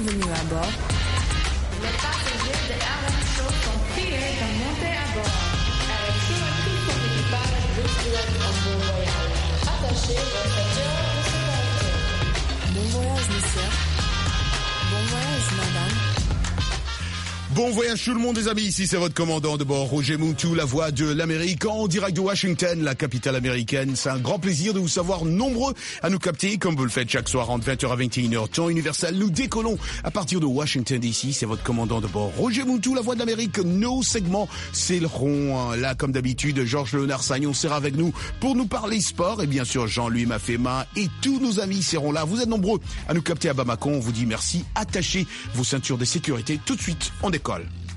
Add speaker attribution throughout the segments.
Speaker 1: Bienvenue à bord.
Speaker 2: Les passagers de Airline Show sont priés de monter à bord. Avec tout son équipage, vous souhaite un bon voyage. Attachez vos ceintures de sécurité.
Speaker 1: Bon voyage, monsieur. Bon voyage, madame.
Speaker 3: Bon voyage tout le monde les amis, ici c'est votre commandant de bord, Roger Moutou, la voix de l'Amérique, en direct de Washington, la capitale américaine. C'est un grand plaisir de vous savoir nombreux à nous capter, comme vous le faites chaque soir entre 20h à 21h, temps universel. Nous décollons à partir de Washington DC, c'est votre commandant de bord, Roger Moutou, la voix de l'Amérique. Nos segments s'éleront là comme d'habitude. Georges Léonard Sagnon sera avec nous pour nous parler sport, et bien sûr Jean-Louis Mafema et tous nos amis seront là. Vous êtes nombreux à nous capter à Bamako, on vous dit merci, attachez vos ceintures de sécurité. Tout de suite, on décolle.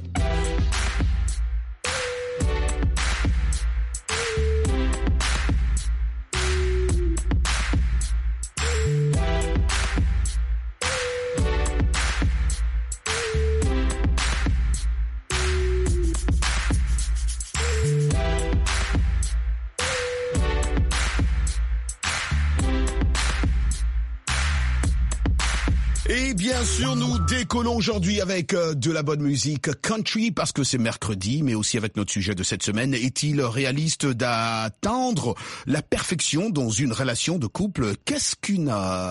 Speaker 3: Et bien sûr, nous décollons aujourd'hui avec de la bonne musique country parce que c'est mercredi, mais aussi avec notre sujet de cette semaine. Est-il réaliste d'atteindre la perfection dans une relation de couple? Qu'est-ce qu'une...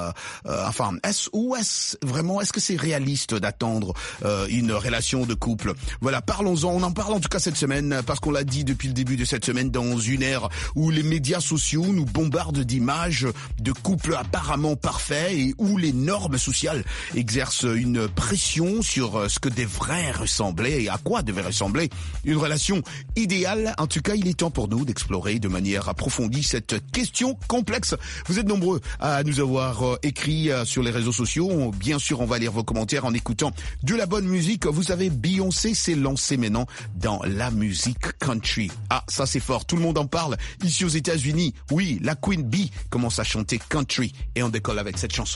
Speaker 3: est-ce que c'est réaliste d'attendre une relation de couple? Voilà, parlons-en. On en parle en tout cas cette semaine parce qu'on l'a dit depuis le début de cette semaine, dans une ère où les médias sociaux nous bombardent d'images de couples apparemment parfaits et où les normes sociales exerce une pression sur ce que devrait ressembler et à quoi devrait ressembler une relation idéale. En tout cas, il est temps pour nous d'explorer de manière approfondie cette question complexe. Vous êtes nombreux à nous avoir écrit sur les réseaux sociaux. Bien sûr, on va lire vos commentaires en écoutant de la bonne musique. Vous savez, Beyoncé s'est lancée maintenant dans la musique country. Ah, ça c'est fort. Tout le monde en parle. Ici aux États-Unis, oui, la Queen Bee commence à chanter country et on décolle avec cette chanson.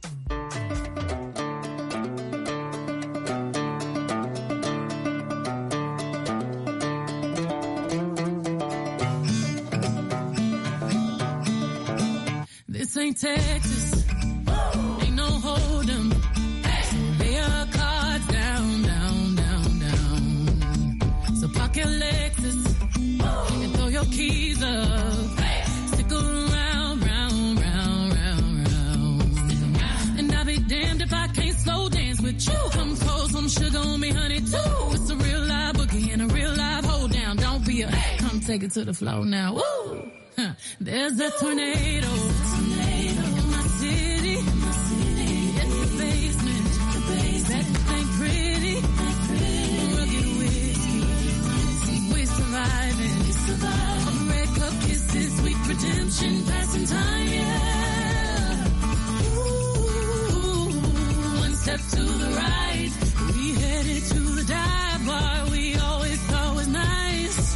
Speaker 4: This ain't Texas, ain't no hold 'em. Lay your cards down, down, down, down. So park your Lexus and throw your keys up. Stick around, round, round, round, round. And I'll be damned if I can't slow dance with you. Come pour some sugar on me, honey, too. It's a real live boogie and a real live hold down. Don't be a, come take it to the floor now. Woo! There's a tornado. In my city. It's the basement. That ain't pretty. Rugged whiskey. We're surviving. Red cup kisses, sweet redemption, passing time, yeah. Ooh, one step to the right. We headed to the dive bar we always thought was nice.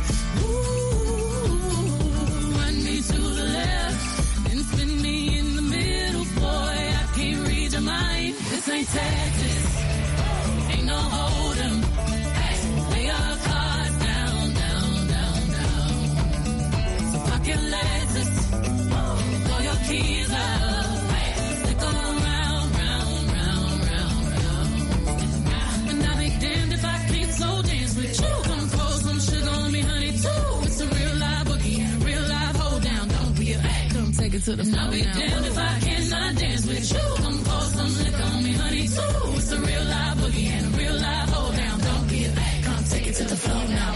Speaker 4: To the left and spin me in the middle, boy, I can't read your mind. This ain't Texas, ain't no hold 'em. Lay your cards down, down, down, down. So park your Lexus, throw your keys up, stick around, round, round, round, round. And I'll be damned if I can't slow dance with you. Come pour some sugar on me, honey, too. It's a real live boogie, real live hold down. Don't be a come take it to the floor. I'll be damned if I cannot dance with you. Come pour some liquor on me, honey, too. It's a real live boogie and a real live hold down. Don't be a come take it to the floor now.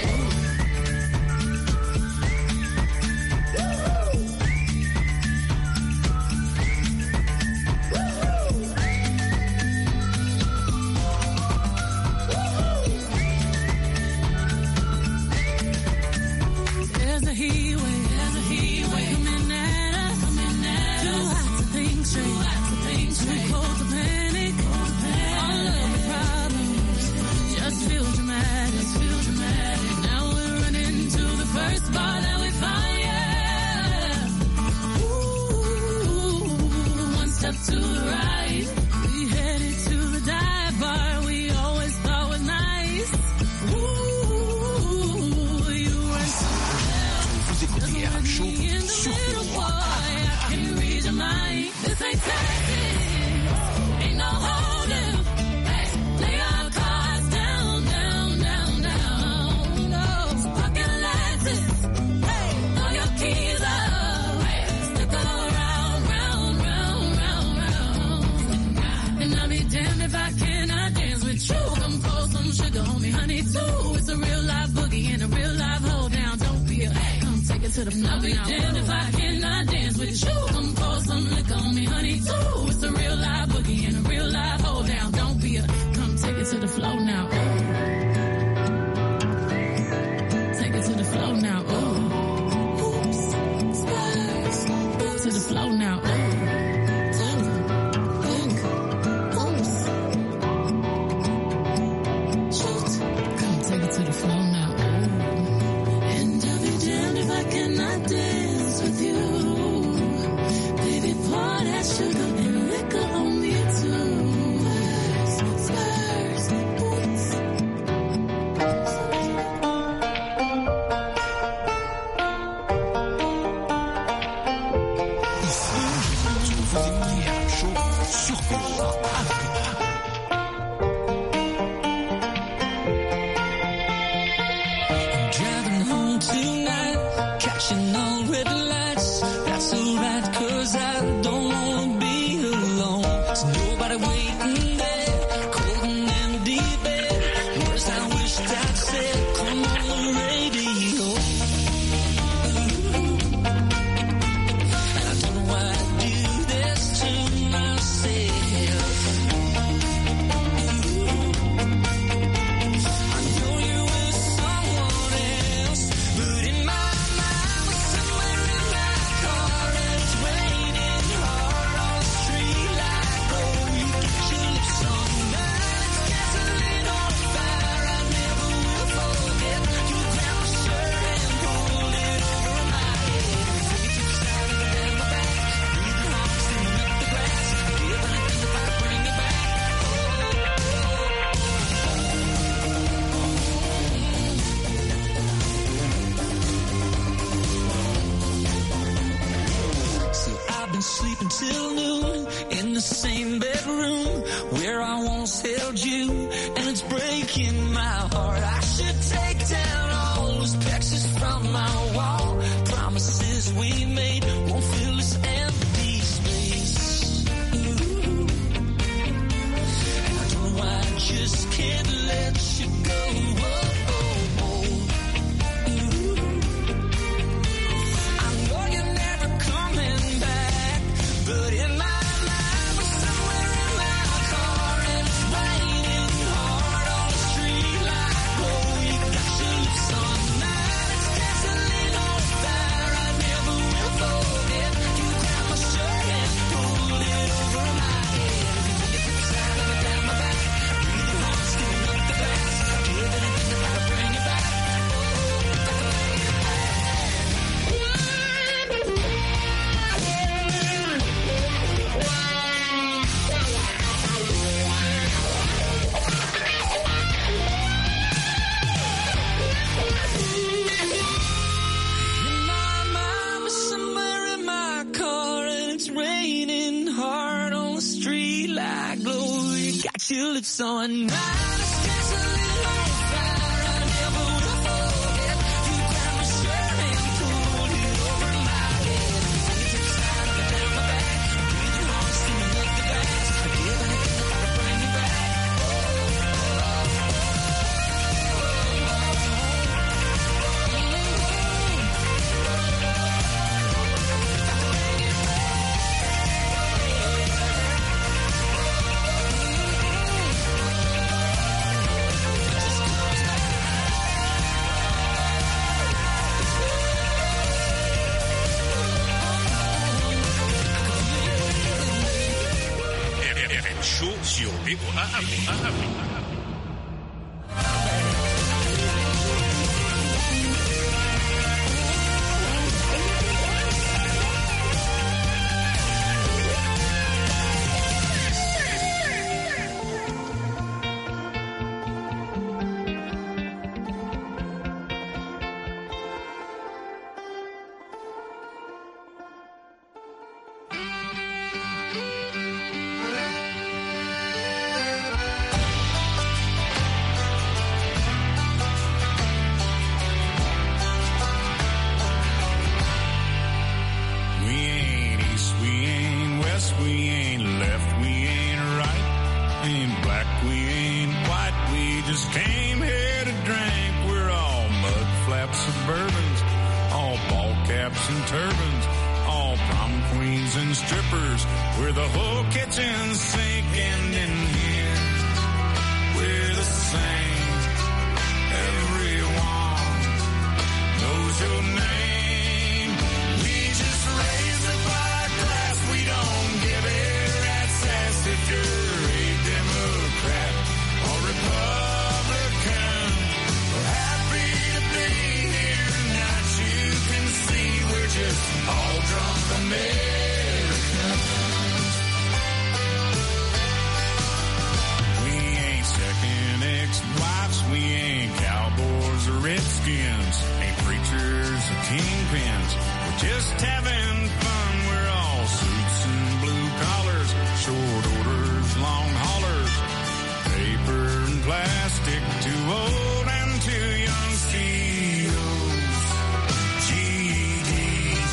Speaker 4: There's a heat wave coming at us. Too hot to think straight, too cold to panic. All of the problems just feel dramatic. Now we're running to the first bar that we find, yeah. Ooh, one step to the right. We headed to the dive bar we always thought was nice. Ooh, you were so
Speaker 3: Vous écoutez RM Show sur
Speaker 4: This ain't Texas, ain't no hold'em. it to the floor. I'll be damned if I cannot dance with you. Come pour some liquor on me, honey, too. It's a real live boogie and a real live hold down. Don't be a, come take it to the floor now. Take it to the floor now. Oops, spurs, to the floor now.
Speaker 5: Sleeping till noon in the same bedroom where I once held you, and it's breaking my heart. I should take down all those pictures from my wall. Promises we made won't fill this empty space. Ooh. And I don't know why I just can't let you go. Your lips on mine.
Speaker 6: Sur VOA Afrique.
Speaker 7: Came here to drink, we're all mud flap suburbans, all ball caps and turbans, all prom queens and strippers. We're the whole kitchen sinking in here. We're the same. Everyone knows your name. We just raise the bar glass. We don't give a rat's ass if you're a Democrat or Republican. We're happy to be here tonight. You can see we're just all drunk Americans. We ain't second ex-wives. We ain't cowboys or redskins. Ain't preachers or kingpins. We're just having fun. We're all suits and blue collars, short orders, long haulers, paper and plastic, too old and too young CEOs, GEDs,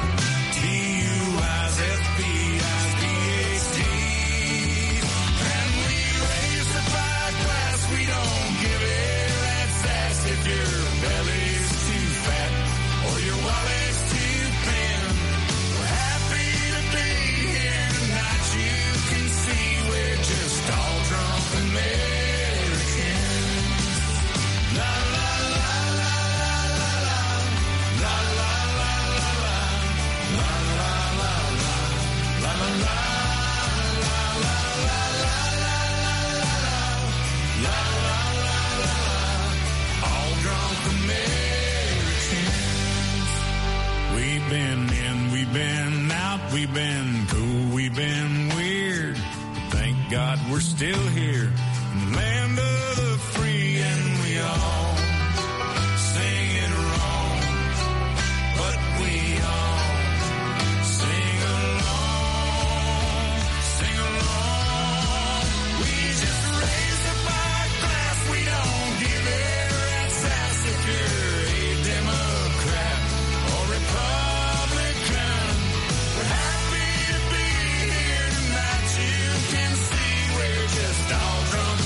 Speaker 7: DUIs, FBIs, PhDs, and we raise the bar glass. We don't give a rat's ass if your belly's too fat or your wallet's too thin. We're happy to be here tonight. You can see we're just all drunk Americans. La la la la la la la la la la la la la la la la la. All drunk Americans. We've been in, we've been out, we've been cool, we've been weird. Thank God we're still here in the land of the free, and we all sing it wrong, but we all sing along, sing along. We just raise the bar glass. We don't give a rat's ass if you're a Democrat or Republican. We're happy to be here tonight. You can see we're just all drunk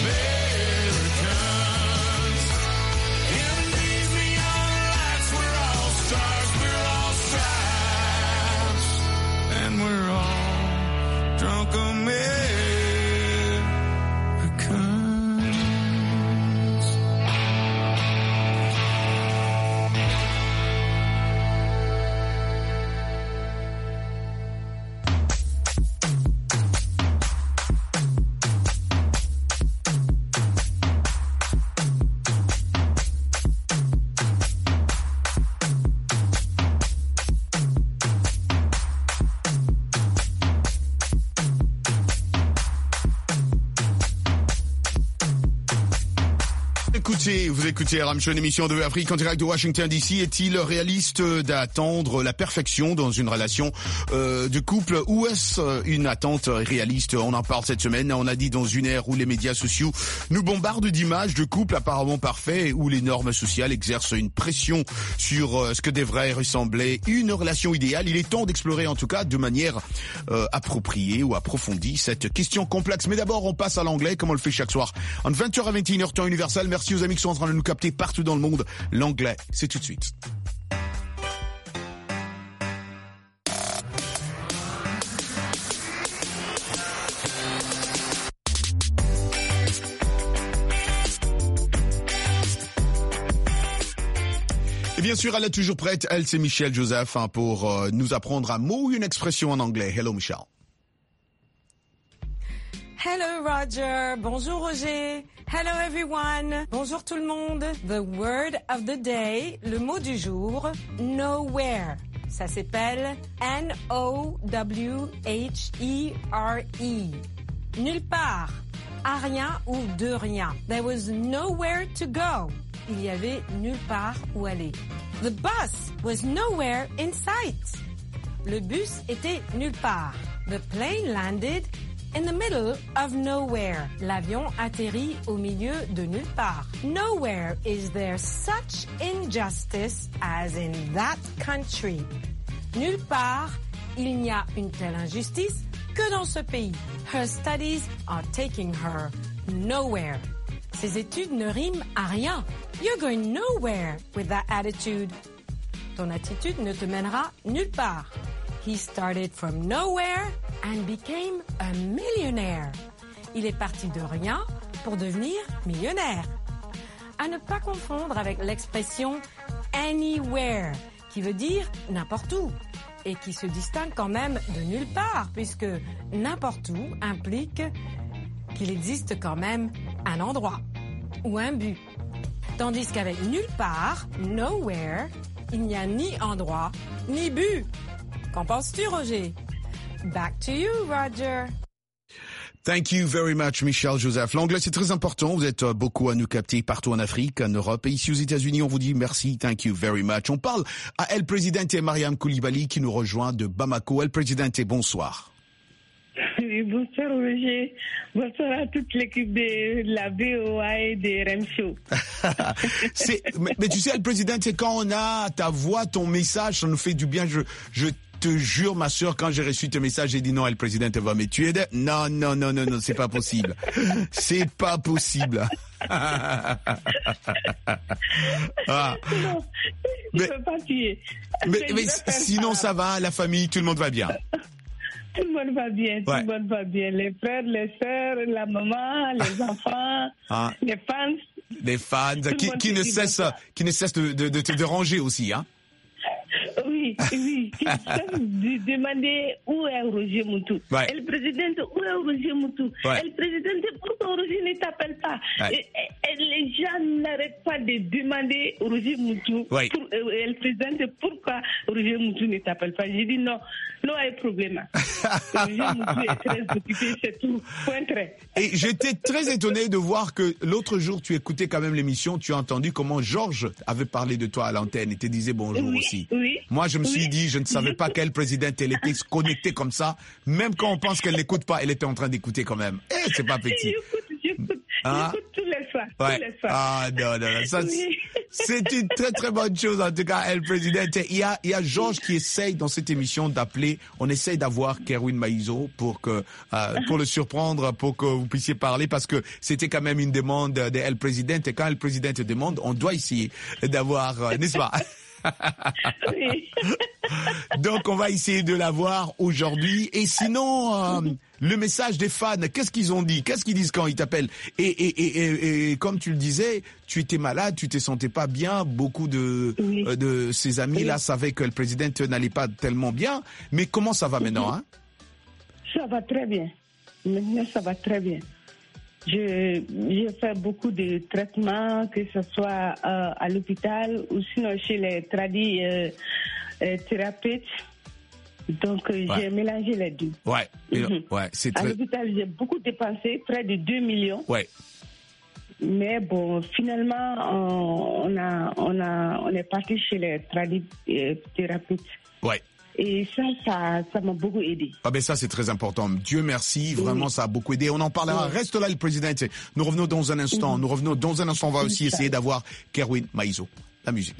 Speaker 7: Americans. In these neon lights, we're all stars, we're all stripes, and we're all drunk Americans.
Speaker 3: Vous écoutez RM Show, une émission de Afrique en direct de Washington DC. Est-il réaliste d'attendre la perfection dans une relation de couple, ou est-ce une attente réaliste? On en parle cette semaine. On a dit dans une ère où les médias sociaux nous bombardent d'images de couples apparemment parfaits, où les normes sociales exercent une pression sur ce que devrait ressembler une relation idéale. Il est temps d'explorer en tout cas de manière appropriée ou approfondie cette question complexe. Mais d'abord, on passe à l'anglais comme on le fait chaque soir en 20h à 21h temps universel. Merci aux amis qui sont en train de nous capter partout dans le monde. L'anglais, c'est tout de suite. Et bien sûr, elle est toujours prête. Elle, c'est Michelle Joseph pour nous apprendre un mot ou une expression en anglais. Hello, Michelle.
Speaker 8: Hello Roger, bonjour Roger, hello everyone, bonjour tout le monde. The word of the day, le mot du jour, nowhere. Ça s'appelle N-O-W-H-E-R-E. Nulle part, à rien ou de rien. There was nowhere to go. Il y avait nulle part où aller. The bus was nowhere in sight. Le bus était nulle part. The plane landed in the middle of nowhere. L'avion atterrit au milieu de nulle part. Nowhere is there such injustice as in that country. Nulle part, il n'y a une telle injustice que dans ce pays. Her studies are taking her nowhere. Ses études ne riment à rien. You're going nowhere with that attitude. ton attitude ne te mènera nulle part. He started from nowhere and became a millionaire. Il est parti de rien pour devenir millionnaire. À ne pas confondre avec l'expression anywhere, qui veut dire n'importe où, et qui se distingue quand même de nulle part, puisque n'importe où implique qu'il existe quand même un endroit ou un but. Tandis qu'avec nulle part, nowhere, il n'y a ni endroit ni but. Qu'en penses-tu, Roger? Back to you, Roger.
Speaker 3: Thank you very much, Michel Joseph. L'anglais, c'est très important. Vous êtes beaucoup à nous capter partout en Afrique, en Europe et ici aux États-Unis. On vous dit merci, thank you very much. On parle à El Presidente Mariam Koulibaly qui nous rejoint de Bamako. El Presidente, bonsoir.
Speaker 9: Oui, bonsoir Roger. Bonsoir à toute l'équipe de la VOA et de REM Show.
Speaker 3: mais tu sais, El Presidente, quand on a ta voix, ton message, ça nous fait du bien. Je te jure, ma sœur, quand j'ai reçu tes messages, j'ai dit non, El Presidente va me tuer. Non, c'est pas possible. C'est pas possible.
Speaker 9: Non, je ne peux pas tuer.
Speaker 3: Mais sinon, ça va, la famille, tout le monde va bien.
Speaker 9: Tout le monde va bien, tout le monde va bien. Les frères, les sœurs, la maman, les enfants, les fans.
Speaker 3: Les fans qui ne cessent de te déranger aussi, hein?
Speaker 9: Oui, qui cessent de demander où est Roger Moutou.
Speaker 3: Ouais.
Speaker 9: Et le président, où est Roger Moutou?
Speaker 3: Ouais.
Speaker 9: Et le président, pourquoi Roger ne t'appelle pas?
Speaker 3: Ouais.
Speaker 9: Et les gens n'arrêtent pas de demander Roger Moutou.
Speaker 3: Ouais.
Speaker 9: Et le président, pourquoi Roger Moutou ne t'appelle pas? J'ai dit non, non, il y a un problème. Roger Moutou est très occupé, c'est tout. Point très.
Speaker 3: Et j'étais très étonné de voir que l'autre jour, tu écoutais quand même l'émission, tu as entendu comment Georges avait parlé de toi à l'antenne et te disait bonjour aussi.
Speaker 9: Oui.
Speaker 3: Moi, je me suis dit, je ne savais pas quelle présidente elle était connectée comme ça. Même quand on pense qu'elle n'écoute pas, elle était en train d'écouter quand même. Eh, c'est pas petit.
Speaker 9: J'écoute tous les soirs.
Speaker 3: Ouais.
Speaker 9: Tous les soirs.
Speaker 3: Ah, non. Ça,
Speaker 9: Oui.
Speaker 3: c'est une très, très bonne chose, en tout cas, El Presidente. Il y a Georges qui essaye, dans cette émission, d'appeler. On essaye d'avoir Kerwin Maïso pour le surprendre, pour que vous puissiez parler, parce que c'était quand même une demande de El Presidente. Et quand El Presidente demande, on doit essayer d'avoir, n'est-ce pas?
Speaker 9: Oui.
Speaker 3: Donc, on va essayer de l'avoir aujourd'hui. Et sinon, le message des fans, qu'est-ce qu'ils ont dit? Qu'est-ce qu'ils disent quand ils t'appellent? Et comme tu le disais, tu étais malade, tu te sentais pas bien. Beaucoup de ses amis là savaient que le président n'allait pas tellement bien. Mais comment ça va maintenant, hein?
Speaker 9: Ça va très bien. Maintenant, ça va très bien. J'ai fait beaucoup de traitements, que ce soit à l'hôpital ou sinon chez les thérapeutes. Donc, j'ai mélangé les deux.
Speaker 3: Ouais, c'est très...
Speaker 9: À l'hôpital, j'ai beaucoup dépensé, près de 2 millions. Ouais. Mais bon, finalement, on est parti chez les thérapeutes.
Speaker 3: Ouais.
Speaker 9: Et ça m'a beaucoup aidé.
Speaker 3: Ah ben ça, c'est très important. Dieu merci, vraiment, ça a beaucoup aidé. On en parlera. Reste là, le président. Nous revenons dans un instant. On va aussi essayer d'avoir Kerwin Maïso. La musique.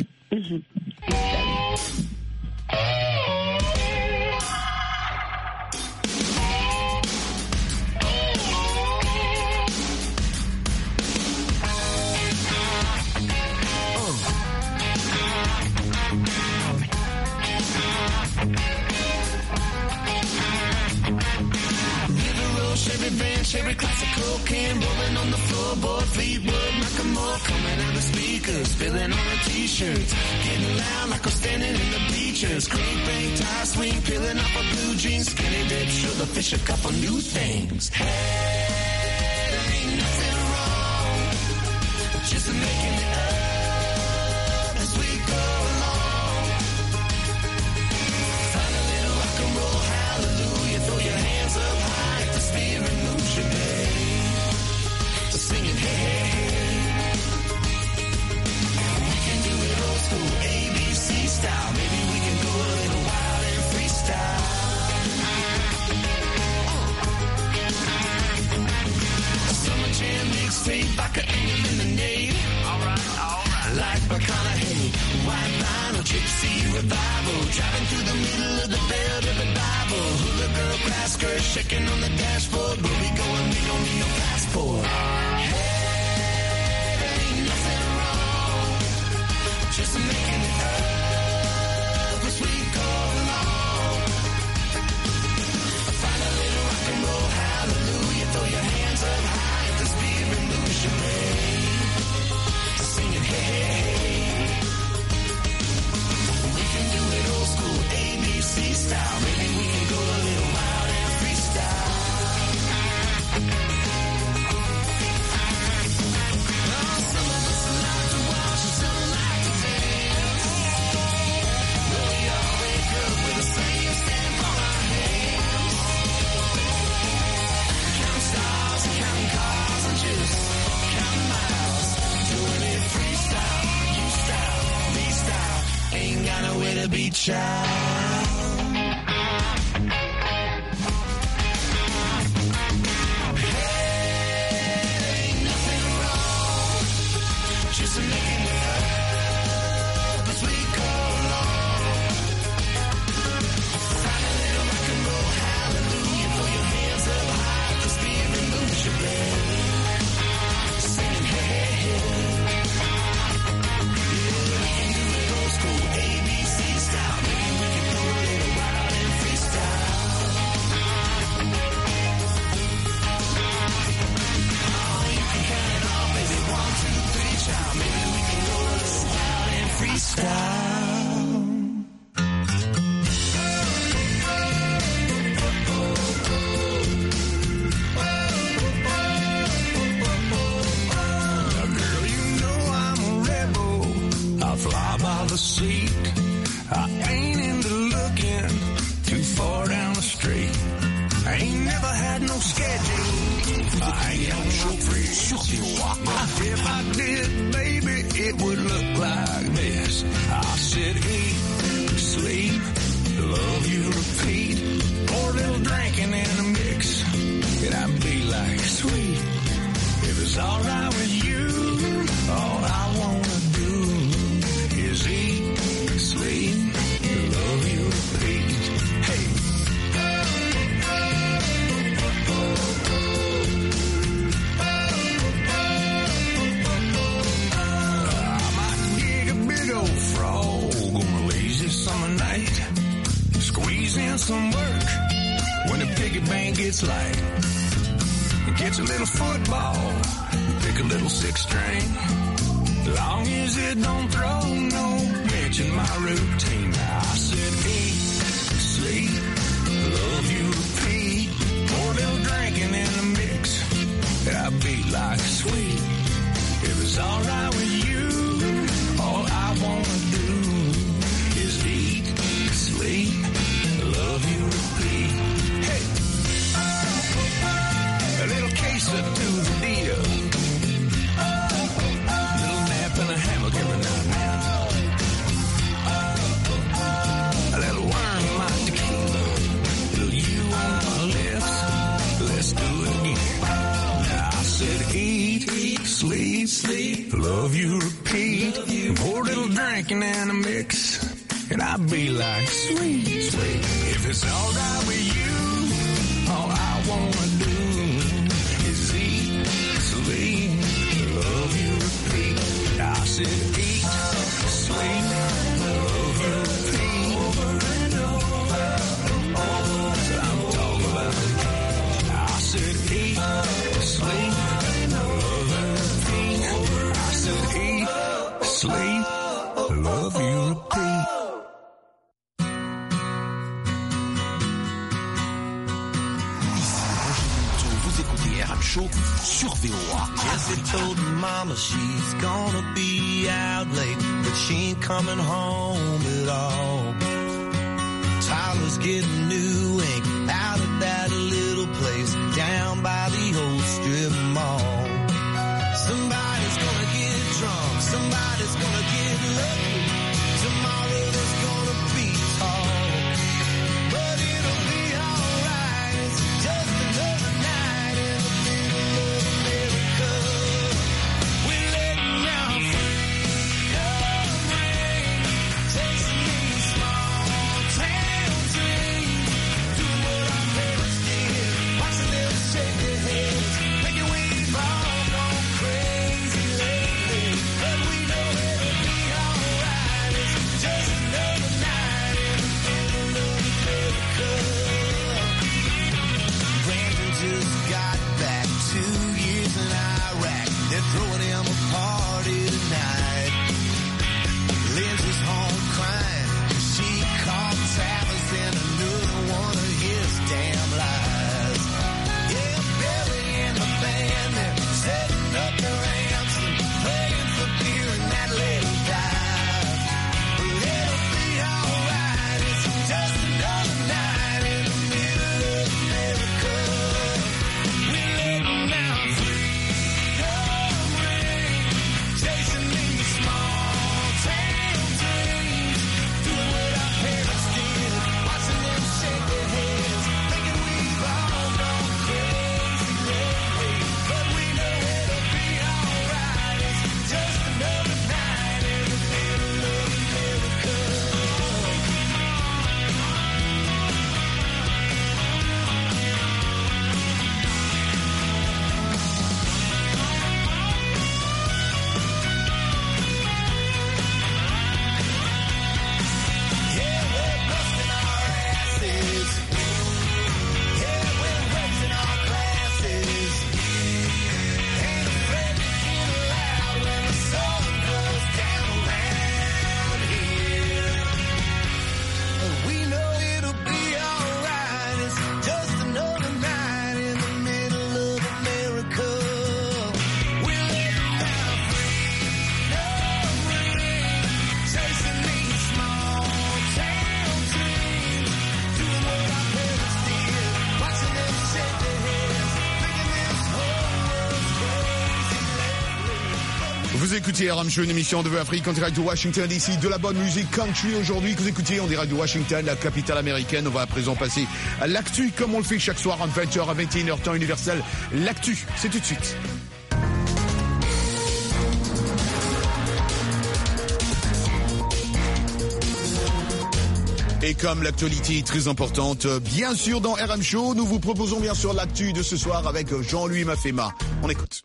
Speaker 5: Cherry classic cocaine rolling on the floorboard, Fleetwood Macklemore coming out the speakers, spilling on the t-shirts, getting loud like I'm standing in the bleachers, crank bank, tire swing, peeling off a blue jeans, skinny dip, sugar fish, a couple new things. Hey, ain't nothing wrong, just making it up as we go along. Find a little rock and roll, hallelujah, throw your hands up high if the spirit moves you, babe. Singing, hey, we can do it old school, ABC style. Maybe we can go a little wild and freestyle. A summer jam mixtape, vodka and lemonade. Alright. Like McConaughey, white vinyl, gypsy revival. Driving through the middle of the belt of the Bible. Hula girl, grass skirt, shaking on the dashboard. Where we going, we don't need no passport. Hey, ain't nothing wrong, just making it up to be child. If I did, baby, it would look like this. I said, eat, sleep, love you, repeat. Pour a little drinking in a mix, and I'd be like, sweet. If it's alright with you, all I wanna do is eat, sleep, love you, repeat. Hey. In some work when the piggy bank gets light. Gets a little football, pick a little six string. Long as it don't throw no bitch in my routine. I said eat, sleep, love you, repeat. Pour a little drinking in the mix, and I beat like sweet. If it's alright with you, all I wanna do is eat, sleep, love you, repeat. Hey, a little queso to the deal. A little nap and a hammock every now and then. A little worm in my tequila. A little you on my lips. Let's do it again. Now I said eat, sleep, sleep, love you, repeat. Pour a little drinking and a mix, and I'd be like, sweet, sweet. If it's alright with you, all I wanna do is eat, sleep, love you, repeat. I said eat, sleep, love you, repeat. Over and over, I'm talking about it. I said eat, sleep, love you, repeat. I said eat, sleep, love you, repeat. Show sur VOA. Jessie told her mama she's gonna be out late, but she ain't coming home at all. Tyler's getting new ink out of that little place down by the old strip mall. Somebody's gonna get drunk, somebody's gonna get lucky. Tomorrow there's gonna be talk, but it'll be alright. It's just another night in the middle of America. We're letting out freedom rain, chasing these small town dreams.
Speaker 3: Vous écoutez RM Show, une émission de Vue Afrique en direct de Washington DC, de la bonne musique country aujourd'hui que vous écoutez en direct de Washington, la capitale américaine. On va à présent passer à l'actu comme on le fait chaque soir en 20h à 21h temps universel. L'actu, c'est tout de suite. Et comme l'actualité est très importante, bien sûr dans RM Show, nous vous proposons bien sûr l'actu de ce soir avec Jean-Louis Mafema. On écoute.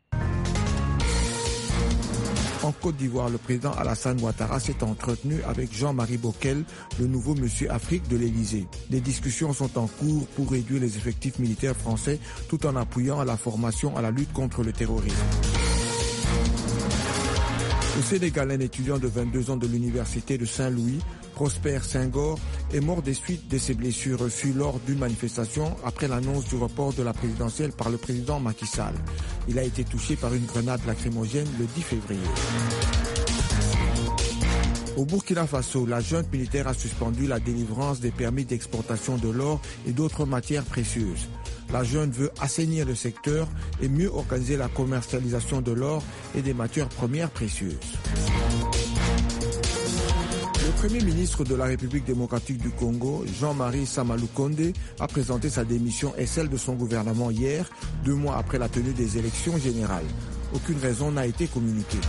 Speaker 10: En Côte d'Ivoire, le président Alassane Ouattara s'est entretenu avec Jean-Marie Bockel, le nouveau Monsieur Afrique de l'Élysée. Des discussions sont en cours pour réduire les effectifs militaires français tout en appuyant à la formation à la lutte contre le terrorisme. Au Sénégal, un étudiant de 22 ans de l'université de Saint-Louis, Prosper Senghor, est mort des suites de ses blessures reçues lors d'une manifestation après l'annonce du report de la présidentielle par le président Macky Sall. Il a été touché par une grenade lacrymogène le 10 février. Au Burkina Faso, la junte militaire a suspendu la délivrance des permis d'exportation de l'or et d'autres matières précieuses. La junte veut assainir le secteur et mieux organiser la commercialisation de l'or et des matières premières précieuses. Le Premier ministre de la République démocratique du Congo, Jean-Marie Samalou Condé, a présenté sa démission et celle de son gouvernement hier, 2 mois après la tenue des élections générales. Aucune raison n'a été communiquée.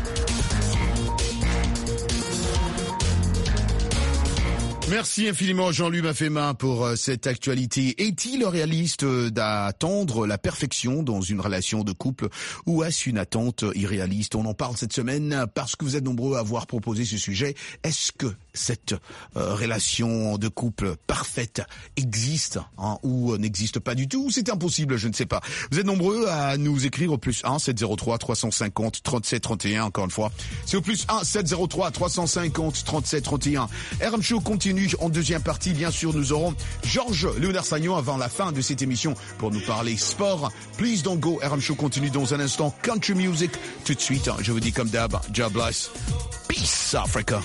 Speaker 3: Merci infiniment Jean-Louis Mafema pour cette actualité. Est-il réaliste d'attendre la perfection dans une relation de couple ou est-ce une attente irréaliste? On en parle cette semaine parce que vous êtes nombreux à avoir proposé ce sujet. Est-ce que cette relation de couple parfaite existe ou n'existe pas du tout ou c'est impossible? Je ne sais pas. Vous êtes nombreux à nous écrire au +1 703 350 37 31. Encore une fois, c'est au +1 703 350 37 31. RM Show continue. En deuxième partie, bien sûr, nous aurons Georges Léonard Sagnon avant la fin de cette émission pour nous parler sport. Please don't go. RM Show continue dans un instant. Country music. Tout de suite, je vous dis comme d'hab, God bless. Peace, Africa.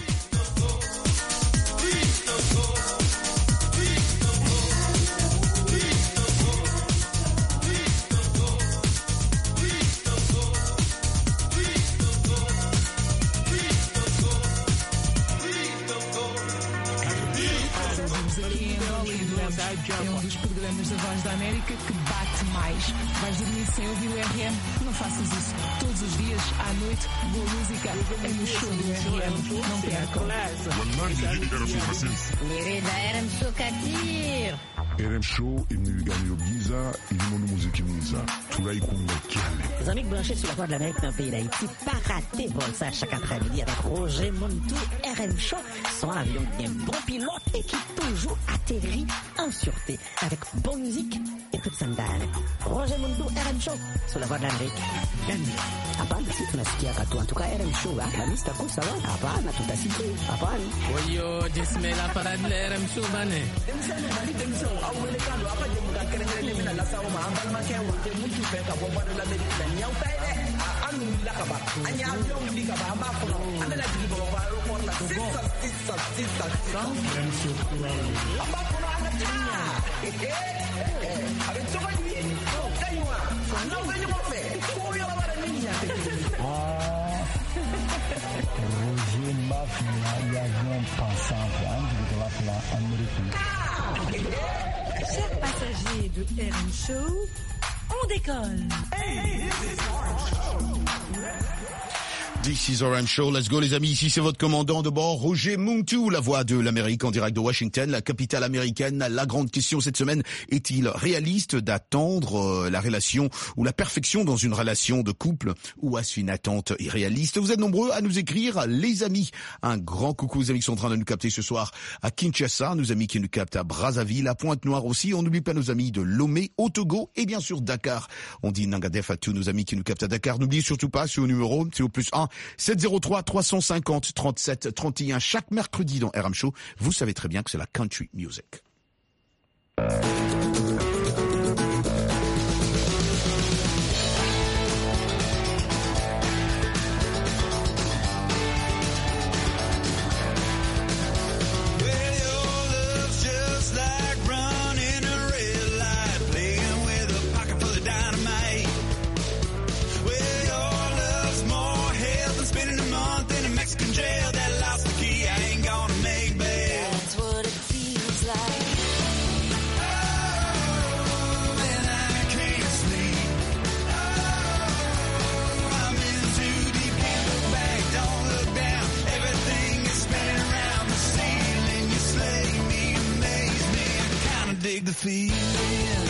Speaker 11: É dos programas da Voz da América que bate mais. Vais dormir sem ouvir o RM? Não faças isso. Todos os dias, à noite, boa música é no show do RM. Não percam.
Speaker 12: RM Show katir.
Speaker 13: RM Show imeniganyogiza ilimono muziki mwiza tulaikungakiale.
Speaker 12: Les amis branchés sur la Voix de l'Amérique dans le pays d'Haïti, pas raté bon ça chaque après-midi avec Roger Montou. RM Show, son avion bien bon pilote et qui toujours atterrit en sûreté avec bonne musique et toute sandale. Roger Montou, RM Show sur la Voix de l'Amérique. Hapana, si tunasikia katu. En tout cas, RM Show, la lista kuu sawa. Hapana, tutasikia. Hapana.
Speaker 11: Oyo, jisme la parade de RM Show bane.
Speaker 14: Roger Mafema, l'avion pensant de la plan américain.
Speaker 8: Chers passagers de RM Show, on décolle.
Speaker 3: This is RM Show. Let's go les amis. Ici c'est votre commandant de bord, Roger Montou, la voix de l'Amérique en direct de Washington, la capitale américaine. La grande question cette semaine, est-il réaliste d'attendre la relation ou la perfection dans une relation de couple ou est-ce une attente irréaliste? Vous êtes nombreux à nous écrire, les amis. Un grand coucou aux amis qui sont en train de nous capter ce soir à Kinshasa, nos amis qui nous captent à Brazzaville, à Pointe-Noire aussi. On n'oublie pas nos amis de Lomé, au Togo et bien sûr Dakar. On dit Nangadef à tous nos amis qui nous captent à Dakar. N'oubliez surtout pas ce numéro, c'est au +1 703 350 37 31 chaque mercredi dans RM Show. Vous savez très bien que c'est la country music.
Speaker 5: Well, your love's more head dig the feeling.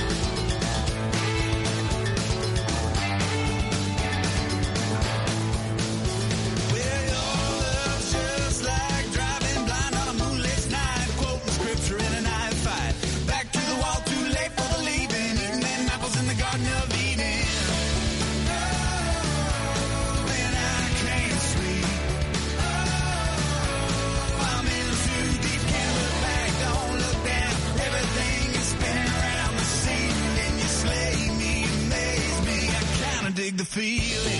Speaker 5: Dig the feeling.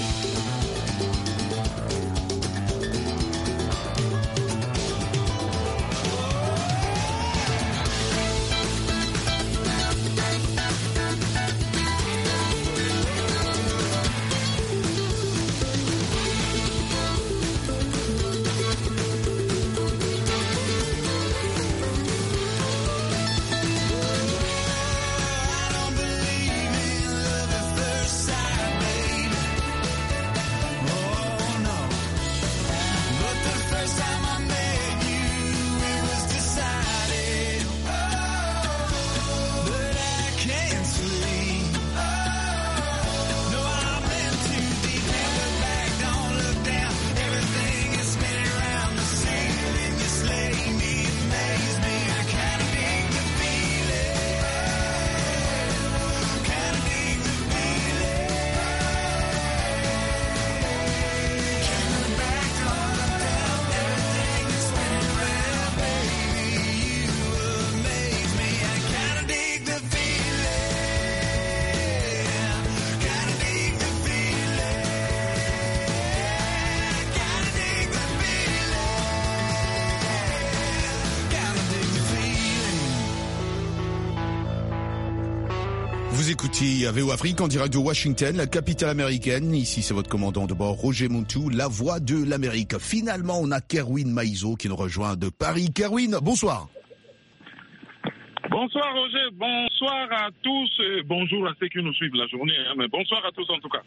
Speaker 3: Vous écoutez VO Afrique en direct de Washington, la capitale américaine. Ici, c'est votre commandant de bord, Roger Montou, la voix de l'Amérique. Finalement, on a Kerwin Maïzo qui nous rejoint de Paris. Kerwin, bonsoir.
Speaker 15: Bonsoir Roger, bonsoir à tous, bonjour à ceux qui nous suivent la journée, mais bonsoir à tous en tout cas.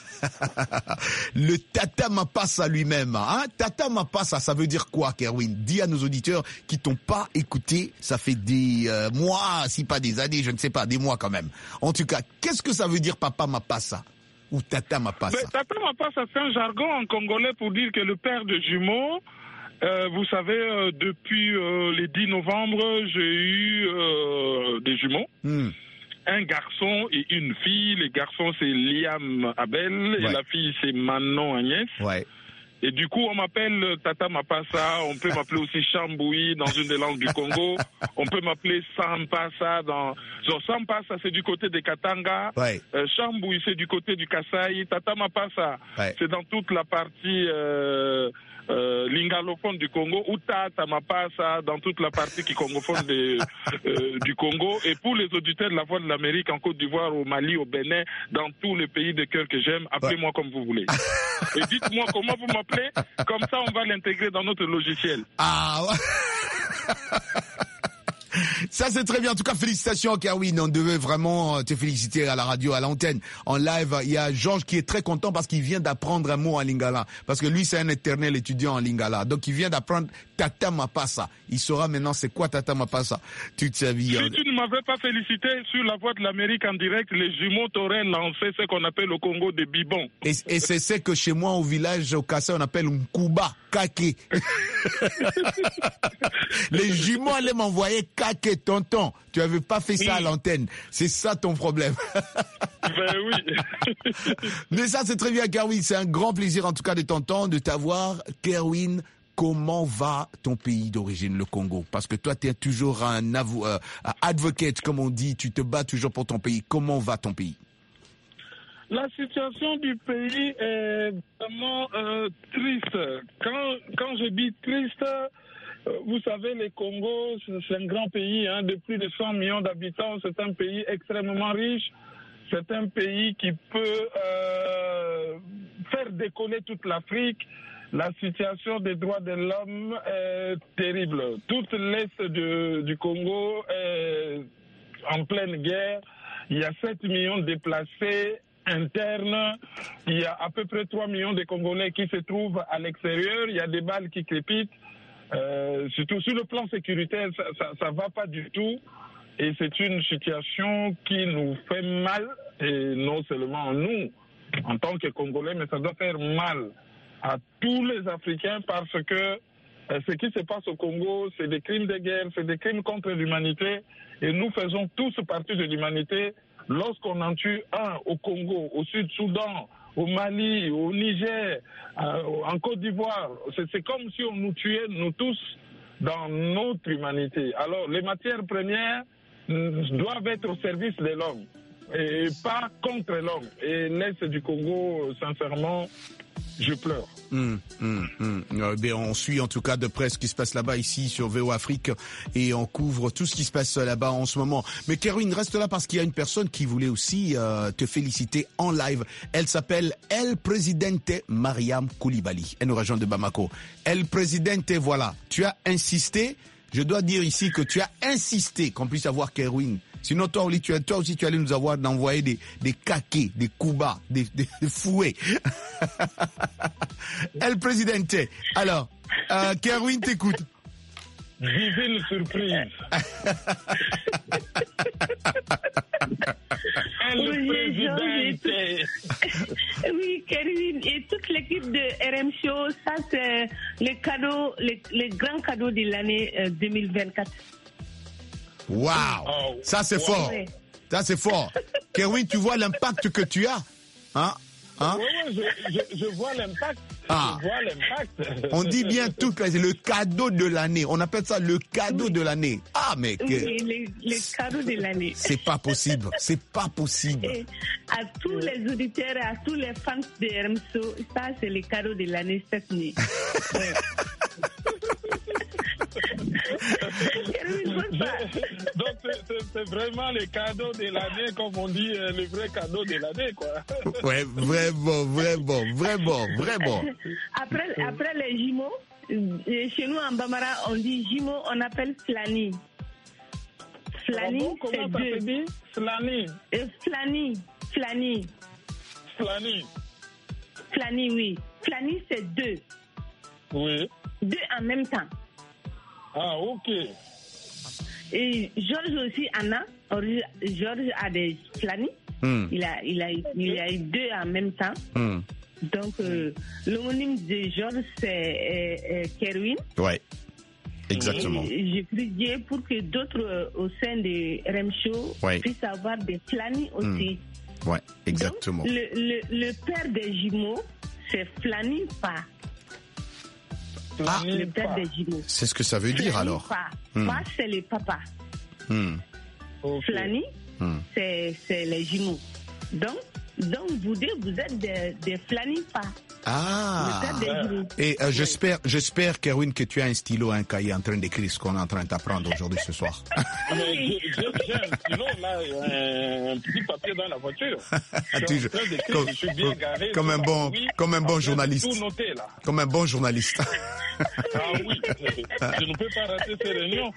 Speaker 3: Le Tata Mapassa lui-même, hein? Tata Mapassa, ça veut dire quoi, Kerwin? Dis à nos auditeurs qui t'ont pas écouté, ça fait des mois, si pas des années, je ne sais pas, des mois quand même. En tout cas, qu'est-ce que ça veut dire Papa Mapassa ou Tata Mapassa?
Speaker 15: Tata Mapassa, c'est un jargon en congolais pour dire que le père de jumeaux, vous savez, depuis les 10 novembre, j'ai eu des jumeaux. Un garçon et une fille. Les garçons, c'est Liam Abel et la fille, c'est Manon Agnès.
Speaker 3: Ouais.
Speaker 15: Et du coup, on m'appelle Tata Mapassa. On peut m'appeler aussi Chamboui dans une des langues du Congo. On peut m'appeler Sampassa dans... Genre, Sampassa, c'est du côté des Katanga.
Speaker 3: Ouais.
Speaker 15: Chamboui, c'est du côté du Kasaï. Tata Mapassa, c'est dans toute la partie... lingalophone du Congo, ou Tata Mapassa dans toute la partie qui congophone du Congo. Et pour les auditeurs de la Voix de l'Amérique en Côte d'Ivoire, au Mali, au Bénin, dans tous les pays de cœur que j'aime, appelez-moi comme vous voulez. Et dites-moi comment vous m'appelez, comme ça on va l'intégrer dans notre logiciel.
Speaker 3: Ah ouais. Ça c'est très bien. En tout cas, félicitations Kerwin. On devait vraiment te féliciter à la radio, à l'antenne, en live. Il y a Georges qui est très content parce qu'il vient d'apprendre un mot en lingala. Parce que lui c'est un éternel étudiant en lingala. Donc il vient d'apprendre Tata Mapassa. Il saura maintenant c'est quoi Tata Mapassa toute sa vie.
Speaker 15: Si tu ne m'avais pas félicité sur la Voix de l'Amérique en direct, les jumeaux t'auraient lancé ce qu'on appelle au Congo des bibons.
Speaker 3: Et c'est ce que chez moi au village au Kassai on appelle un Kuba, Kake. Les jumeaux allaient m'envoyer Kake, tonton. Tu avais pas fait ça à l'antenne. C'est ça ton problème.
Speaker 15: Ben oui.
Speaker 3: Mais ça c'est très bien Kerwin. C'est un grand plaisir en tout cas de t'entendre, de t'avoir. Kerwin, comment va ton pays d'origine, le Congo? Parce que toi, tu es toujours un advocate, comme on dit. Tu te bats toujours pour ton pays. Comment va ton pays?
Speaker 15: La situation du pays est vraiment triste. Quand je dis triste, vous savez, le Congo, c'est un grand pays de plus de 100 millions d'habitants. C'est un pays extrêmement riche. C'est un pays qui peut faire décoller toute l'Afrique. La situation des droits de l'homme est terrible. Tout l'est du Congo est en pleine guerre. Il y a 7 millions de déplacés internes. Il y a à peu près 3 millions de Congolais qui se trouvent à l'extérieur. Il y a des balles qui crépitent. Surtout sur le plan sécuritaire, ça va pas du tout. Et c'est une situation qui nous fait mal, et non seulement nous, en tant que Congolais, mais ça doit faire mal à tous les Africains parce que ce qui se passe au Congo, c'est des crimes de guerre, c'est des crimes contre l'humanité, et nous faisons tous partie de l'humanité. Lorsqu'on en tue un au Congo, au Sud-Soudan, au Mali, au Niger, en Côte d'Ivoire, c'est comme si on nous tuait, nous tous, dans notre humanité. Alors, les matières premières doivent être au service de l'homme et pas contre l'homme. Et l'Est du Congo, sincèrement, je pleure.
Speaker 3: Bien, on suit en tout cas de près ce qui se passe là-bas ici sur VO Afrique et on couvre tout ce qui se passe là-bas en ce moment. Mais Kerwin, reste là parce qu'il y a une personne qui voulait aussi te féliciter en live. Elle s'appelle El Presidente Mariam Koulibaly. Elle nous rejoint de Bamako. El Presidente, voilà. Tu as insisté. Je dois dire ici que tu as insisté qu'on puisse avoir Kerwin. Sinon, toi aussi, tu allais nous avoir d'envoyer des caquets, des coups bas, des fouets. El Presidente. Alors, Kerwin t'écoute.
Speaker 15: Divine surprise.
Speaker 9: Oui, Kerwin et toute l'équipe de RM Show, ça c'est les grands cadeaux de l'année 2024.
Speaker 3: Waouh, ça c'est fort. Ça c'est fort. Kerwin, tu vois l'impact que tu as, hein?
Speaker 15: Oui, je vois l'impact.
Speaker 3: Ah.
Speaker 15: Je vois l'impact.
Speaker 3: On dit bien tout, c'est le cadeau de l'année. On appelle ça le cadeau de l'année. Ah, mais
Speaker 9: oui, les cadeaux de l'année.
Speaker 3: C'est pas possible. C'est pas possible.
Speaker 9: Et à tous les auditeurs, à tous les fans de RMSO, ça c'est le cadeau de l'année cette nuit. Ouais.
Speaker 15: Donc c'est vraiment le cadeau de l'année, comme on dit, le vrai cadeau de l'année, quoi.
Speaker 3: Ouais, vraiment.
Speaker 9: Après les jumeaux, chez nous en Bambara, on dit jumeaux, on appelle flani. Flani, c'est deux.
Speaker 15: Flani.
Speaker 9: Flani, oui. Flani, c'est deux.
Speaker 15: Oui.
Speaker 9: Deux en même temps.
Speaker 15: Ah, ok.
Speaker 9: Et Georges aussi en a. Georges a des flani. Il a eu deux en même temps. Donc, l'homonyme de Georges, c'est Kerwin.
Speaker 3: Ouais, exactement.
Speaker 9: Et je prie Dieu pour que d'autres au sein de RM Show puissent avoir des flani aussi.
Speaker 3: Ouais, exactement.
Speaker 9: Donc, le père des jumeaux, c'est Flani Pa. Le père des jumeaux.
Speaker 3: C'est ce que ça veut dire alors.
Speaker 9: Pa, c'est le papa. Flani, c'est les jumeaux. Donc vous deux, vous êtes des Flani Pa.
Speaker 3: Ah.
Speaker 9: Le père des jumeaux.
Speaker 3: Et j'espère, Kerwin, que tu as un stylo, un cahier en train d'écrire ce qu'on est en train d'apprendre aujourd'hui ce soir.
Speaker 15: J'ai un stylo, là, un petit papier dans la voiture. Je suis bien garé.
Speaker 3: Comme un bon journaliste.
Speaker 15: Tout noté, là.
Speaker 3: Comme un bon journaliste.
Speaker 15: Ah oui, je ne peux pas rater ces réunions.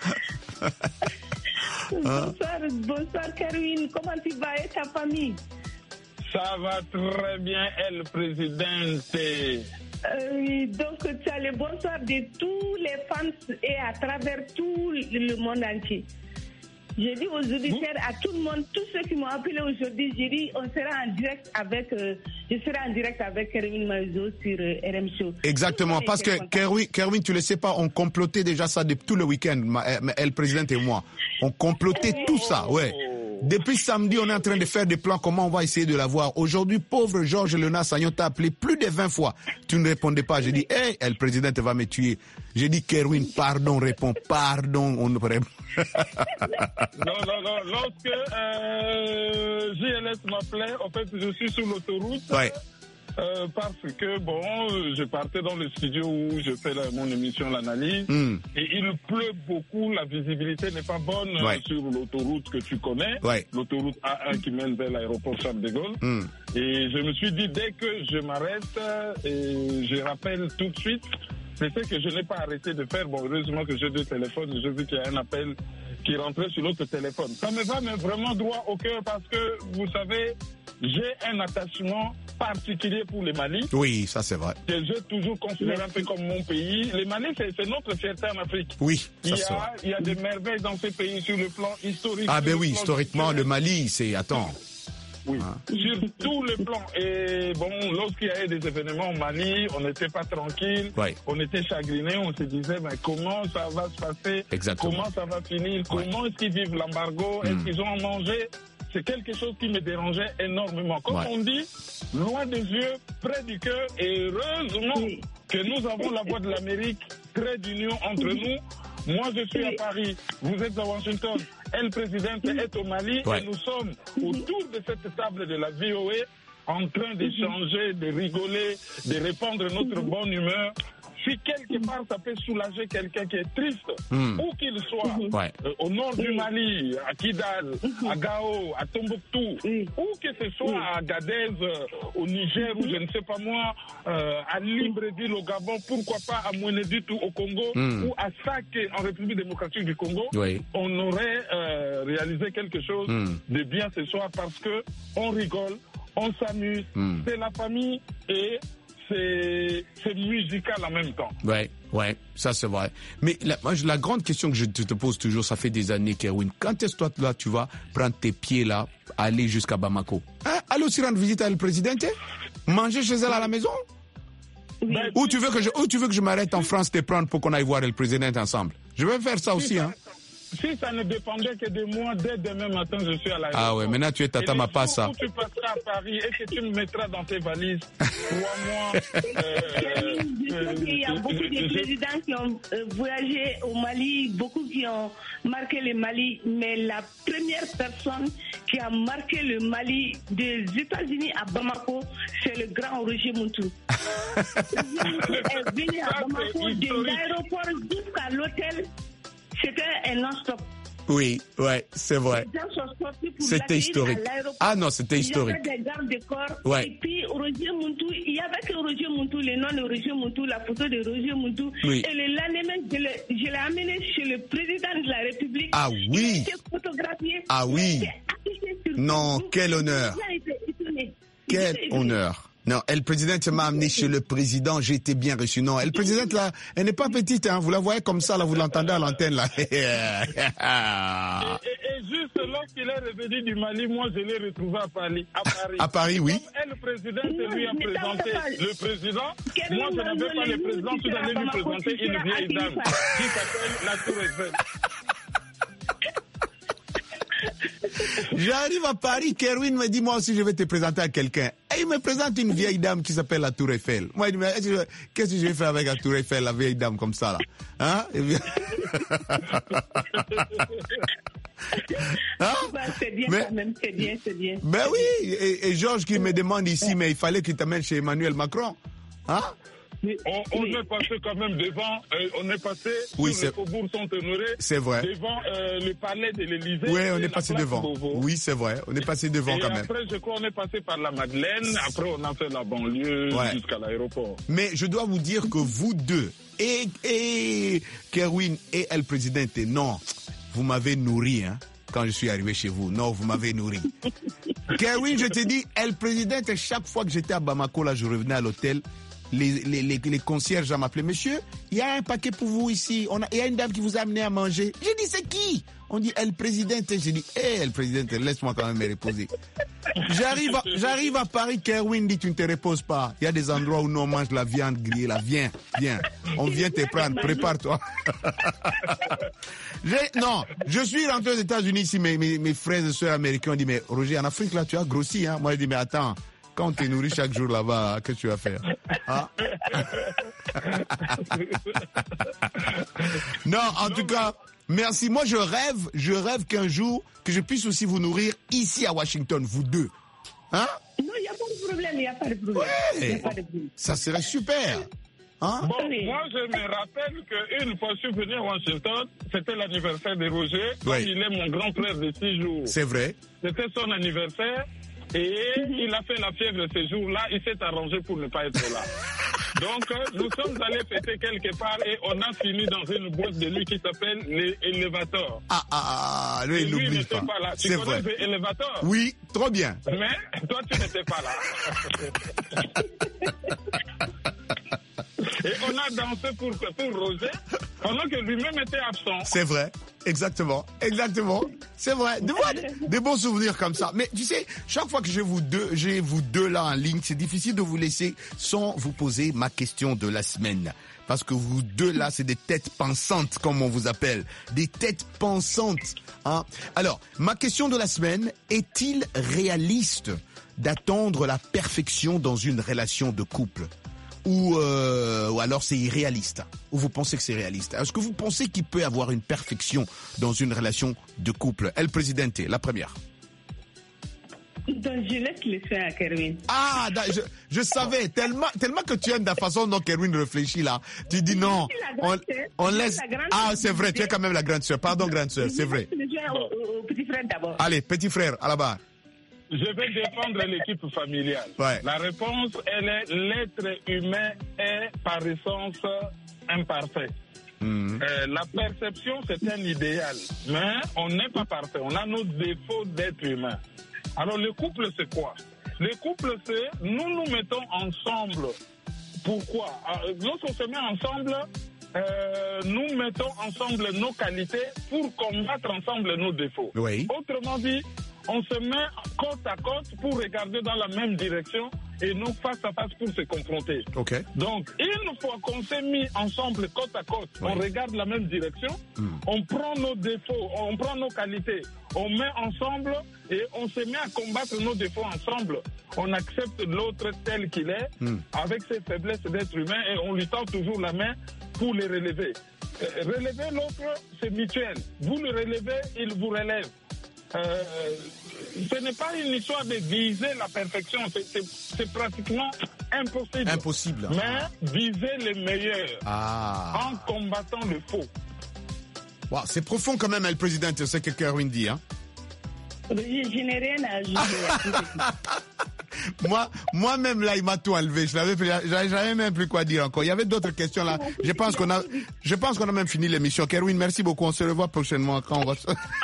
Speaker 9: Bonsoir Kerwin, comment tu vas et ta famille?
Speaker 15: Ça va très bien, El Presidente.
Speaker 9: Oui, donc tu as le bonsoir de tous les fans et à travers tout le monde entier. J'ai dit aux auditeurs, à tout le monde, tous ceux qui m'ont appelé aujourd'hui, j'ai dit on sera en direct avec, je serai en direct avec Kerwin Maïzo sur RM Show.
Speaker 3: Exactement, parce que Kerwin, tu le sais pas, on complotait déjà ça depuis tout le week-end, El President et moi. On complotait tout ça, ouais. Depuis samedi, on est en train de faire des plans, comment on va essayer de l'avoir. Aujourd'hui, pauvre Georges Léonard Sagnon t'a appelé plus de 20 fois. Tu ne répondais pas. J'ai dit, hey, le président va me tuer. J'ai dit, Kerwin, pardon, réponds, pardon. On ne répond.
Speaker 15: Non. Lorsque JLS m'appelait, en fait, je suis sur l'autoroute.
Speaker 3: Ouais.
Speaker 15: Parce que, bon, je partais dans le studio où je fais mon émission, l'analyse, et il pleut beaucoup, la visibilité n'est pas bonne sur l'autoroute que tu connais, l'autoroute A1 qui mène vers l'aéroport Charles de Gaulle. Et je me suis dit, dès que je m'arrête, et je rappelle tout de suite, c'est ce que je n'ai pas arrêté de faire. Bon, heureusement que j'ai deux téléphones, j'ai vu qu'il y a un appel qui rentrait sur l'autre téléphone. Ça me va mais vraiment droit au cœur parce que, vous savez, j'ai un attachement particulier pour le Mali.
Speaker 3: Oui, ça c'est vrai.
Speaker 15: Que j'ai toujours considéré un peu comme mon pays. Le Mali, c'est notre fierté en Afrique.
Speaker 3: Oui, ça c'est vrai.
Speaker 15: Il y a des merveilles dans ce pays sur le plan historique.
Speaker 3: Ah ben oui, historiquement, le Mali, c'est... Attends.
Speaker 15: Oui, sur tous les plans. Et bon, lorsqu'il y a eu des événements au Mali, on n'était pas tranquille, on était chagriné, on se disait, mais comment ça va se passer?
Speaker 3: Exactement.
Speaker 15: Comment ça va finir? Comment est-ce qu'ils vivent l'embargo? Est-ce qu'ils ont à manger? C'est quelque chose qui me dérangeait énormément. Comme on dit, loin des yeux, près du cœur, et heureusement que nous avons la voix de l'Amérique, trait d'union entre nous. Moi, je suis à Paris, vous êtes à Washington, elle, présidente, est au Mali, et nous sommes autour de cette table de la VOA en train d'échanger, de rigoler, de répandre notre bonne humeur. Si quelque part ça peut soulager quelqu'un qui est triste, où qu'il soit, au nord du Mali, à Kidal, à Gao, à Tombouctou, où que ce soit, à Agadez, au Niger, ou je ne sais pas moi, à Libreville au Gabon, pourquoi pas à Mouénéditou au Congo, ou à Sake en République démocratique du Congo, on aurait réalisé quelque chose de bien ce soir parce que on rigole, on s'amuse, c'est la famille et c'est musical en même temps.
Speaker 3: Ouais, ça c'est vrai. Mais la grande question que je te pose toujours, ça fait des années, Kerwin, quand est-ce que toi là, tu vas prendre tes pieds là, aller jusqu'à Bamako? Aller aussi rendre visite à le président? Manger chez elle à la maison? Ou tu veux que je m'arrête en France te prendre pour qu'on aille voir le président ensemble? Je vais faire ça aussi, hein.
Speaker 15: Si ça ne dépendait que de moi, dès demain matin, je suis à l'aéroport.
Speaker 3: Ah ouais, maintenant tu es Tata Mapassa.
Speaker 15: Tu passeras à Paris et que tu me mettras dans tes valises. Crois-moi.
Speaker 9: Il y a beaucoup de présidents qui ont voyagé au Mali, beaucoup qui ont marqué le Mali, mais la première personne qui a marqué le Mali des États-Unis à Bamako, c'est le grand Roger Moutou. Il est venu à Bamako de l'aéroport jusqu'à l'hôtel. C'était un non-stop.
Speaker 3: Oui, c'est vrai. C'était historique. Ah non, c'était historique.
Speaker 9: Il y avait des gardes de corps.
Speaker 3: Ouais.
Speaker 9: Et puis, Roger Moutou, il y avait que Roger Moutou, le nom de Roger Moutou, la photo de Roger Moutou.
Speaker 3: Oui.
Speaker 9: Et le lendemain, je l'ai amené chez le président de la République.
Speaker 3: Ah oui.
Speaker 9: Il a été photographié.
Speaker 3: Ah oui. Non, quel honneur. Quel honneur. Non, elle présidente m'a amené chez le président, j'ai été bien reçu. Non, elle présidente là, elle n'est pas petite, hein. Vous la voyez comme ça, là, vous l'entendez à l'antenne là.
Speaker 15: Et juste lorsqu'il est revenu du Mali, moi je l'ai retrouvé à Paris.
Speaker 3: À Paris, oui.
Speaker 15: Comme elle, présidente, lui a présenté le président. Moi je n'avais pas le président, je suis allé lui présenter une vieille dame qui s'appelle la Tour Eiffel.
Speaker 3: J'arrive à Paris, Kerwin me dit, moi aussi je vais te présenter à quelqu'un. Et il me présente une vieille dame qui s'appelle la Tour Eiffel. Moi, il dit, mais qu'est-ce que je vais faire avec la Tour Eiffel, la vieille dame comme ça, là? Hein?
Speaker 9: C'est bien quand même, c'est bien.
Speaker 3: Ben oui, et Georges qui me demande ici, mais il fallait qu'il t'amène chez Emmanuel Macron. Hein?
Speaker 15: On est passé quand même devant, on est passé sur le faubourg Saint-Honoré.
Speaker 3: C'est vrai.
Speaker 15: Devant le palais de l'Élysée.
Speaker 3: Oui, on est passé devant. Beauvau. Oui, c'est vrai. On est passé devant quand même.
Speaker 15: Et après, je crois, on est passé par la Madeleine. Après, on a fait la banlieue jusqu'à l'aéroport.
Speaker 3: Mais je dois vous dire que vous deux, et Kerwin et El Presidente, non, vous m'avez nourri, hein, quand je suis arrivé chez vous. Non, vous m'avez nourri. Kerwin, je te dis, El Presidente, chaque fois que j'étais à Bamako, là, je revenais à l'hôtel. Les concierges m'appelaient, monsieur, il y a un paquet pour vous ici, il y a une dame qui vous a amené à manger. J'ai dit, c'est qui? On dit, elle présidente. J'ai dit, elle présidente, laisse-moi quand même me reposer. J'arrive à Paris, Kerwin dit, tu ne te reposes pas. Il y a des endroits où nous on mange la viande grillée, là, viens. On vient te prendre, prépare-toi. Non, je suis rentré aux États-Unis ici, mes frères et soeurs américains ont dit, mais Roger, en Afrique, là, tu as grossi, hein? Moi, je dis, mais attends. Quand on te nourrit chaque jour là-bas, qu'est-ce que tu vas faire? Hein? Non, en tout cas, merci. Moi, je rêve qu'un jour, que je puisse aussi vous nourrir ici à Washington, vous deux. Hein?
Speaker 9: Non, il n'y a pas de problème,
Speaker 3: Ouais. Ça serait super. Hein?
Speaker 15: Bon, moi, je me rappelle qu'une fois, je suis venu à Washington, c'était l'anniversaire de Roger. Comme il est mon grand frère de 6 jours.
Speaker 3: C'est vrai.
Speaker 15: C'était son anniversaire. Et il a fait la fièvre ce jour-là, il s'est arrangé pour ne pas être là. Donc, nous sommes allés fêter quelque part et on a fini dans une boîte de nuit qui s'appelle l'Elevator.
Speaker 3: Lui, il n'oublie
Speaker 15: n'était pas là. Tu connais l'Elevator?
Speaker 3: Oui, trop bien.
Speaker 15: Mais toi, tu n'étais pas là. Et on a dansé pour Roger, pendant que lui-même était absent.
Speaker 3: C'est vrai, exactement. C'est vrai. Des bons souvenirs comme ça. Mais tu sais, chaque fois que j'ai vous deux là en ligne, c'est difficile de vous laisser sans vous poser ma question de la semaine. Parce que vous deux là, c'est des têtes pensantes, comme on vous appelle. Des têtes pensantes. Hein? Alors, ma question de la semaine, est-il réaliste d'attendre la perfection dans une relation de couple? Ou alors c'est irréaliste? Ou vous pensez que c'est réaliste? Est-ce que vous pensez qu'il peut y avoir une perfection dans une relation de couple? El Presidente, la première.
Speaker 9: Donc je laisse le faire à Kerwin.
Speaker 3: Ah, je savais, tellement que tu aimes la façon dont Kerwin réfléchit là. Tu dis non, on laisse... Ah, c'est vrai, tu es quand même la grande sœur. Pardon, grande sœur, c'est vrai.
Speaker 9: Au petit frère d'abord.
Speaker 3: Allez, petit frère, à la barre.
Speaker 15: Je vais défendre l'équipe familiale.
Speaker 3: Ouais.
Speaker 15: La réponse, elle est l'être humain est par essence imparfait. La perception, c'est un idéal. Mais on n'est pas parfait. On a nos défauts d'être humain. Alors, le couple, c'est quoi? Le couple, c'est nous mettons ensemble. Pourquoi? Lorsqu'on se met ensemble, nous mettons ensemble nos qualités pour combattre ensemble nos défauts.
Speaker 3: Oui.
Speaker 15: Autrement dit, on se met côte à côte pour regarder dans la même direction et non face à face pour se confronter.
Speaker 3: Okay.
Speaker 15: Donc, une fois qu'on s'est mis ensemble côte à côte, on regarde la même direction, on prend nos défauts, on prend nos qualités, on met ensemble et on se met à combattre nos défauts ensemble. On accepte l'autre tel qu'il est, avec ses faiblesses d'être humain et on lui tend toujours la main pour les relever. Relever l'autre, c'est mutuel. Vous le relevez, il vous relève. Ce n'est pas une histoire de viser la perfection, c'est pratiquement impossible.
Speaker 3: Impossible.
Speaker 15: Mais viser le meilleur en combattant le faux.
Speaker 3: Wow, c'est profond quand même, El Presidente, c'est ce que Kerwin dit. Hein?
Speaker 9: Je n'ai rien à ajouter.
Speaker 3: Moi-même là, il m'a tout enlevé. J'avais même plus quoi dire encore. Il y avait d'autres questions là. Je pense qu'on a même fini l'émission. Kerwin, merci beaucoup. On se revoit prochainement quand on va.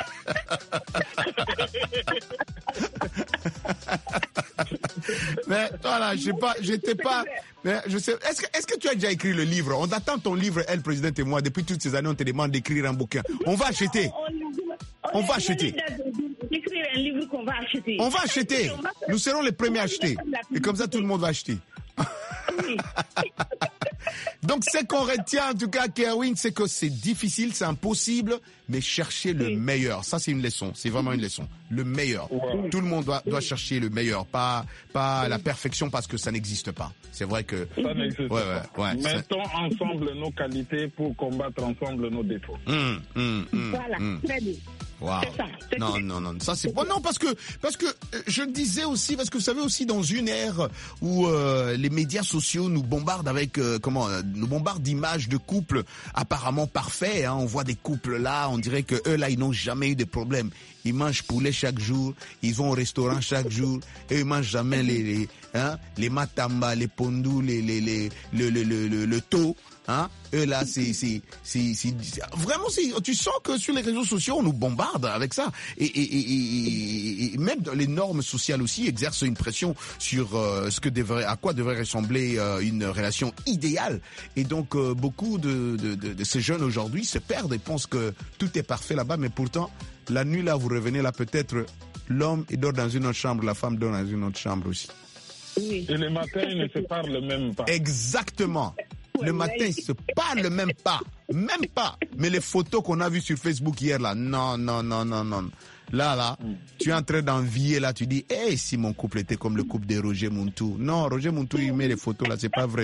Speaker 3: Mais voilà, mais je sais. Est-ce que tu as déjà écrit le livre? On attend ton livre, El Presidente et moi. Depuis toutes ces années, on te demande d'écrire un bouquin. On va acheter. On va acheter.
Speaker 9: Écrire un livre qu'on va acheter.
Speaker 3: On va acheter. Nous serons les premiers à acheter. Et comme ça, tout le monde va acheter.
Speaker 9: Oui.
Speaker 3: Donc, ce qu'on retient, en tout cas, Kerwin, c'est que c'est difficile, c'est impossible, mais chercher le meilleur. Ça, c'est une leçon. C'est vraiment une leçon. Le meilleur. Ouais. Tout le monde doit chercher le meilleur. Pas la perfection parce que ça n'existe pas. C'est vrai que...
Speaker 15: Ça n'existe pas. Ouais, mettons ensemble nos qualités pour combattre ensemble nos défauts.
Speaker 9: Voilà, très bien.
Speaker 3: Wow. Non, ça c'est bon. Non, parce que je disais aussi, parce que vous savez aussi dans une ère où les médias sociaux nous bombardent avec nous bombardent d'images de couples apparemment parfaits. Hein. On voit des couples là, on dirait que eux là ils n'ont jamais eu de problème. Ils mangent poulet chaque jour, ils vont au restaurant chaque jour, et ils mangent jamais les matamba, les pondou, le taux. Hein? Eux là, c'est vraiment, tu sens que sur les réseaux sociaux, on nous bombarde avec ça. Et même les normes sociales aussi exercent une pression sur à quoi devrait ressembler une relation idéale. Et donc, beaucoup de ces jeunes aujourd'hui se perdent et pensent que tout est parfait là-bas, mais pourtant, la nuit là, vous revenez là, peut-être l'homme il dort dans une autre chambre, la femme dort dans une autre chambre aussi.
Speaker 15: Oui. Et le matin, ils ne se parlent même pas.
Speaker 3: Exactement. Le matin, ils se parlent même pas. Même pas. Mais les photos qu'on a vues sur Facebook hier, là, non. Là, tu es en train d'envier, là, tu dis, si mon couple était comme le couple de Roger Muntu. Non, Roger Muntu, il met les photos, là, c'est pas vrai.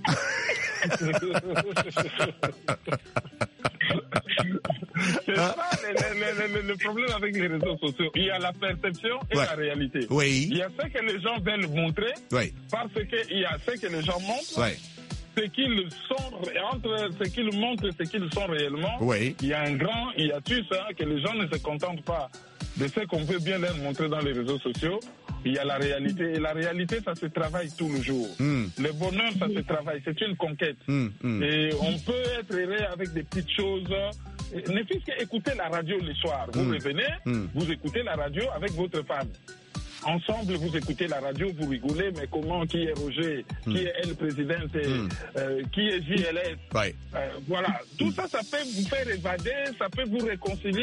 Speaker 15: C'est ça le problème avec les réseaux sociaux. Il y a la perception et la réalité.
Speaker 3: Oui.
Speaker 15: Il y a ce que les gens veulent montrer, parce qu'il y a ce que les gens montrent.
Speaker 3: Oui.
Speaker 15: Ce qu'ils sont, entre ce qu'ils montrent et ce qu'ils sont réellement, il y a un grand hiatus, que les gens ne se contentent pas de ce qu'on veut bien leur montrer dans les réseaux sociaux. il y a la réalité. Et la réalité, ça se travaille tout le jour. Le bonheur, ça se travaille. C'est une conquête. Et on peut être heureux avec des petites choses. Ne fût-ce qu'écouter la radio le soir. Vous revenez, vous écoutez la radio avec votre femme. Ensemble, vous écoutez la radio, vous rigolez, mais comment, qui est Roger, qui est elle présidente, qui est JLS. Voilà, tout ça, ça peut vous faire évader, ça peut vous réconcilier,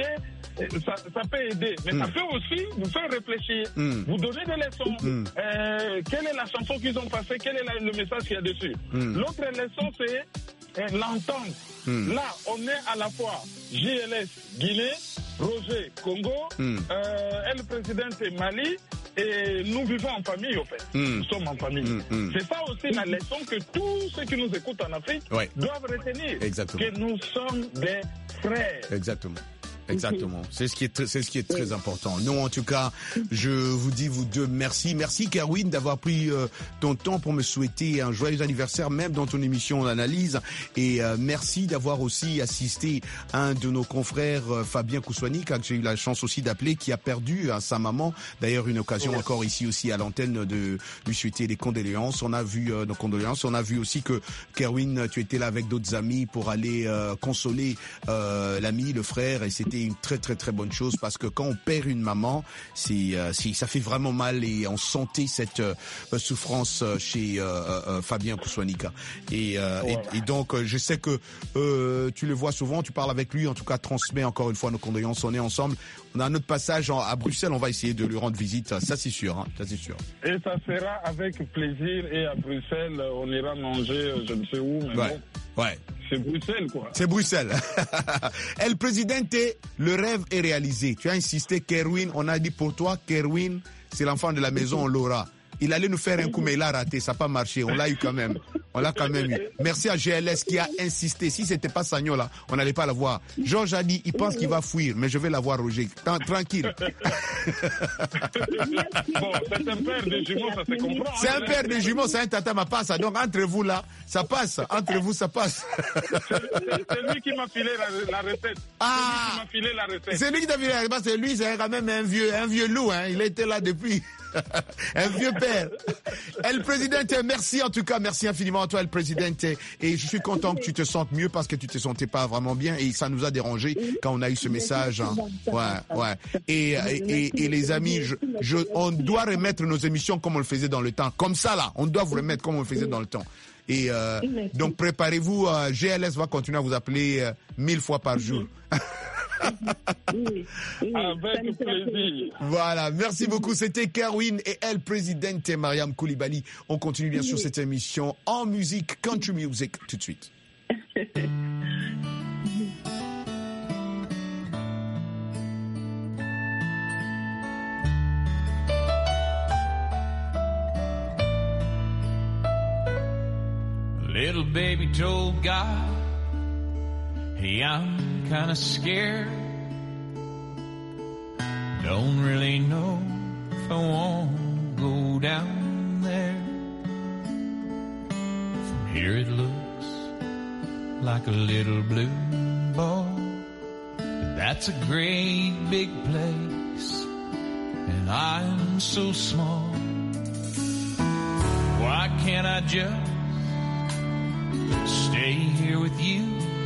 Speaker 15: ça peut aider. Mais ça peut aussi vous faire réfléchir, vous donner des leçons. Quelle est la chanson qu'ils ont passée, quel est le message qu'il y a dessus. L'autre leçon, c'est l'entente. Là, on est à la fois JLS Guinée, Roger Congo, elle présidente Mali, et nous vivons en famille, au fait. Nous sommes en famille. C'est ça aussi la leçon que tous ceux qui nous écoutent en Afrique doivent retenir.
Speaker 3: Exactement.
Speaker 15: Que nous sommes des frères.
Speaker 3: Exactement. Exactement. C'est ce qui est très important. Nous, en tout cas, je vous dis, vous deux, merci. Merci, Kerwin, d'avoir pris ton temps pour me souhaiter un joyeux anniversaire, même dans ton émission d'analyse. Et merci d'avoir aussi assisté un de nos confrères, Fabien Kouswani, que j'ai eu la chance aussi d'appeler, qui a perdu sa maman. D'ailleurs, une occasion encore ici aussi à l'antenne de lui souhaiter des condoléances. On a vu nos condoléances. On a vu aussi que, Kerwin, tu étais là avec d'autres amis pour aller consoler l'ami, le frère, et c'était une très très très bonne chose, parce que quand on perd une maman, ça fait vraiment mal, et on sentait cette souffrance chez Fabien Kouswanika. Et donc je sais que tu le vois souvent, tu parles avec lui, en tout cas transmets encore une fois nos condoléances. On est ensemble. On a un autre passage à Bruxelles, on va essayer de lui rendre visite, ça c'est sûr, ça c'est sûr.
Speaker 15: Et ça sera avec plaisir, et à Bruxelles, on ira manger, je ne sais où, mais bon.
Speaker 3: Ouais.
Speaker 15: C'est Bruxelles, quoi.
Speaker 3: C'est Bruxelles. El Presidente, le rêve est réalisé. Tu as insisté, Kerwin, on a dit pour toi, Kerwin, c'est l'enfant de la maison, on l'aura. Il allait nous faire un coup, mais il a raté, ça n'a pas marché. On l'a eu quand même. On l'a quand même eu. Merci à GLS qui a insisté. Si c'était pas Sagnola, on n'allait pas la voir. Georges a dit, il pense qu'il va fuir, mais je vais la voir, Roger. Tranquille.
Speaker 15: Bon, c'est un père de jumeaux, ça se comprend.
Speaker 3: C'est un père de jumeaux, c'est un tata ma passe. Donc entre vous là, ça passe. Entre vous, ça passe.
Speaker 15: C'est lui qui m'a filé la recette.
Speaker 3: Ah!
Speaker 15: C'est lui qui m'a filé la recette.
Speaker 3: C'est lui qui t'a filé la recette. C'est lui, c'est quand même un vieux loup, hein. Il était là depuis. Un vieux père. El Presidente, merci en tout cas, merci infiniment à toi, El Presidente. Et je suis content que tu te sentes mieux, parce que tu te sentais pas vraiment bien, et ça nous a dérangé quand on a eu ce message. Hein. Ouais. Et les amis, on doit remettre nos émissions comme on le faisait dans le temps. Comme ça là, on doit vous remettre comme on le faisait dans le temps. Et donc préparez-vous, GLS va continuer à vous appeler 1000 fois par jour.
Speaker 15: Avec plaisir.
Speaker 3: Voilà, merci beaucoup. C'était Kerwin et El Presidente Mariam Koulibaly. On continue bien sûr cette émission en musique, country music, tout de suite.
Speaker 5: Little baby told God, hey, I'm kinda scared. Don't really know if I want to go down there. From here it looks like a little blue ball, but that's a great big place, and I'm so small. Why can't I just stay here with you?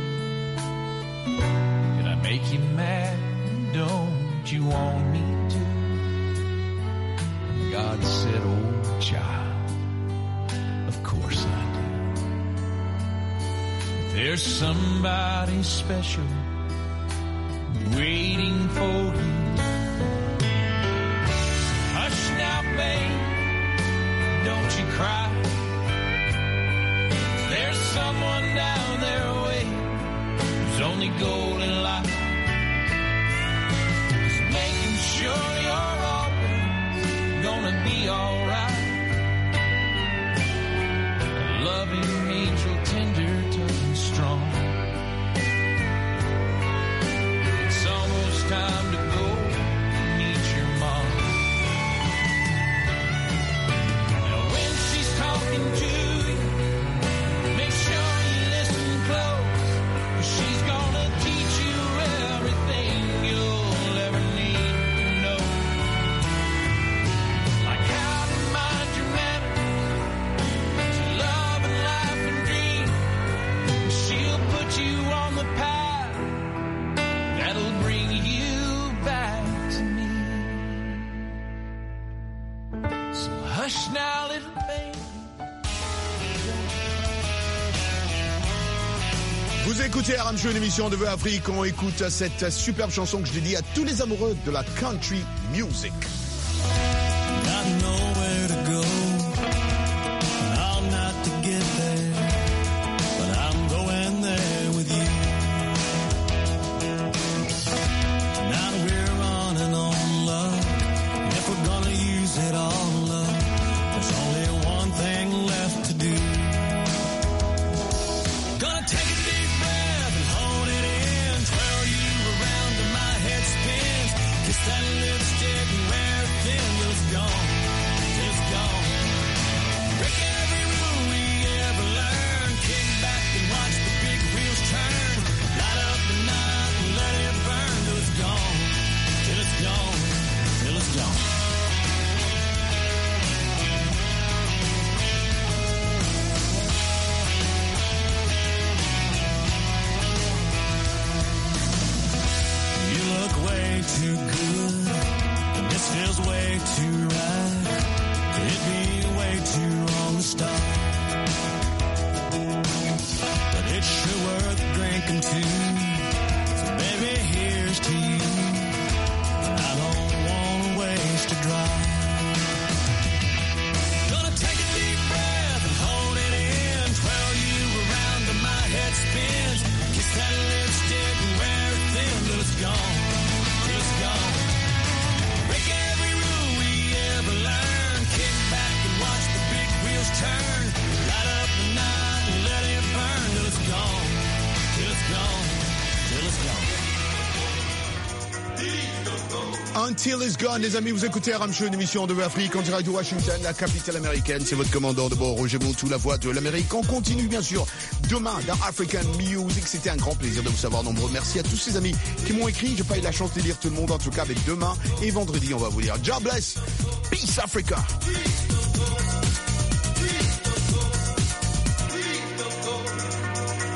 Speaker 5: Did I make you mad? Don't you want me to? And God said, oh child, of course I do. If there's somebody special waiting for you, hush now babe, don't you cry. There's someone down there waiting, whose only goal in life is making sure you're always gonna be alright. A loving angel, tender, tough and strong. It's almost time to go
Speaker 3: Vous écoutez RM Show, une émission de Vœux Afrique. On écoute cette superbe chanson que je dédie à tous les amoureux de la country music.
Speaker 5: Too good, and this feels way too right. Could be way too wrong to start, but it's sure worth drinking too. So baby, here's to you. I don't wanna waste a drop. Gonna take a deep breath and hold it in, twirl you around till my head spins. Kiss that lipstick and wear it thin till it's gone. Break every rule we ever learned. Kick back and watch the big wheels turn. Light up the night and let it burn till it's gone. Till it's gone. Till it's gone.
Speaker 3: Until It's Gone, les amis, vous écoutez RM Show, une émission de Vœux Afrique en direct de Washington, la capitale américaine. C'est votre commandant de bord, Roger Montou, la voix de l'Amérique. On continue bien sûr demain dans African Music. C'était un grand plaisir de vous savoir nombreux. Merci à tous ces amis qui m'ont écrit. J'ai pas eu la chance de lire tout le monde, en tout cas avec demain et vendredi. On va vous dire God bless, peace Africa.